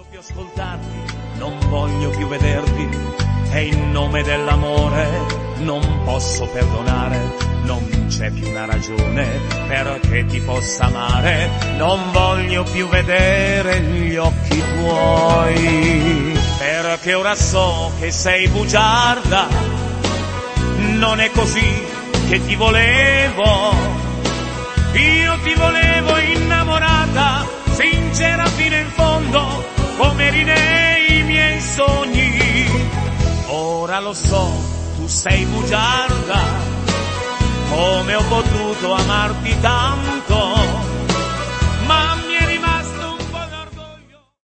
più ascoltarti, non voglio più vederti, e in nome dell'amore non posso perdonare. Non c'è più una ragione perché ti possa amare, non voglio più vedere gli occhi tuoi, perché ora so che sei bugiarda, non è così che ti volevo, io ti volevo innamorata, sincera fino in fondo, come eri nei miei sogni. Ora lo so, tu sei bugiarda, come ho potuto amarti tanto,